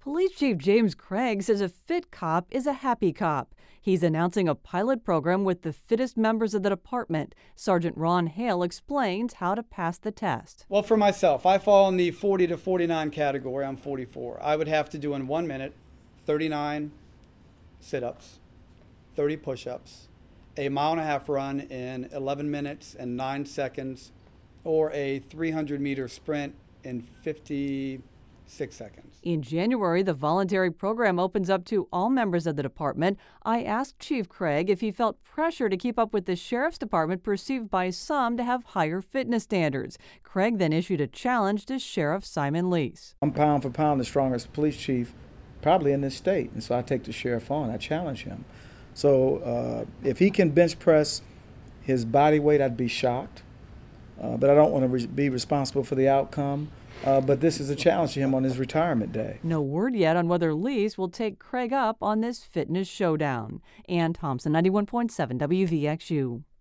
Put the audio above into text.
Police Chief James Craig says a fit cop is a happy cop. He's announcing a pilot program with the fittest members of the department. Sergeant Ron Hale explains how to pass the test. Well, for myself, I fall in the 40 to 49 category. I'm 44. I would have to do in 1 minute 39 sit-ups, 30 push-ups, a 1.5 mile run in 11 minutes and 9 seconds, or a 300-meter sprint in 56 seconds. In January, the voluntary program opens up to all members of the department. I asked Chief Craig if he felt pressure to keep up with the Sheriff's Department, perceived by some to have higher fitness standards. Craig then issued a challenge to Sheriff Simon Lease. I'm pound for pound the strongest police chief probably in this state, and so I take the sheriff on. I challenge him. So if he can bench press his body weight, I'd be shocked. But I don't want to be responsible for the outcome. But this is a challenge to him on his retirement day. No word yet on whether Lease will take Craig up on this fitness showdown. Ann Thompson, 91.7 WVXU.